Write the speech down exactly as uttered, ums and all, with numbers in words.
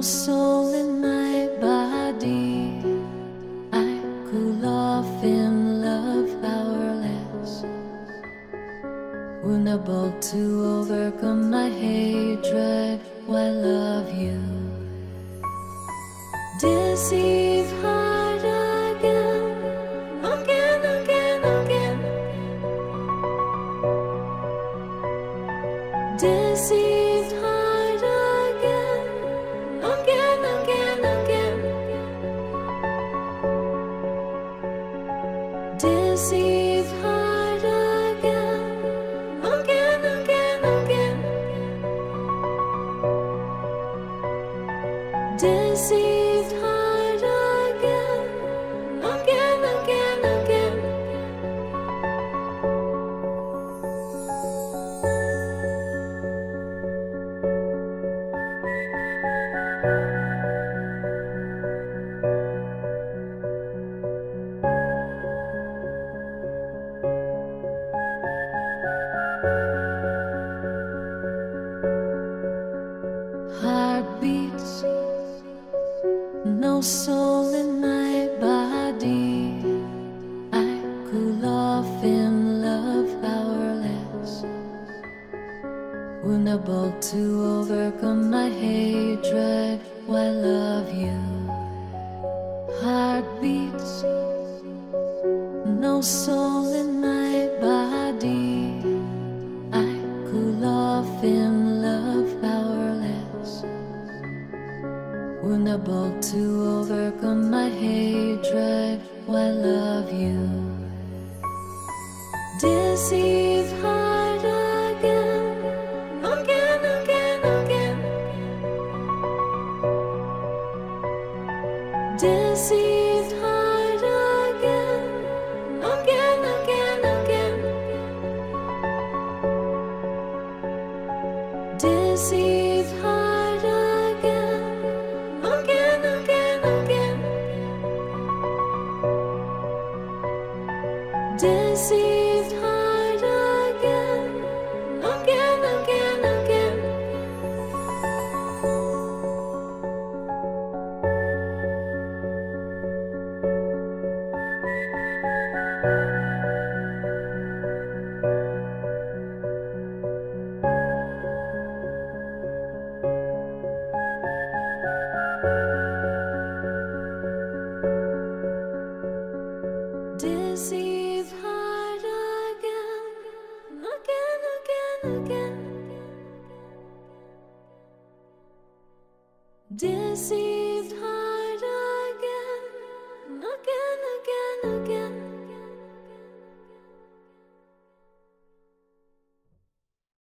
soul in my body. I cool off in love powerless, unable to overcome my hatred. Why love you? Deceive heart again, again, again, again. Deceived heart again, again, again, again. Deceived heart again, again, again, again. Deceived heart again, again, again, again. Heartbeats, no soul in my body. I cool off in love powerless, unable to overcome my hatred. Why love you? Heartbeats, no soul in my body. I cool off in love powerless, unable to overcome my hatred. Why love you? Deceive heart again, again, again, again. Deceived heart again, again, again, again. Deceived heart again, again, again, again. Deceived heart again, again, again, again. Deceive heart again, again, again, again. Deceived heart.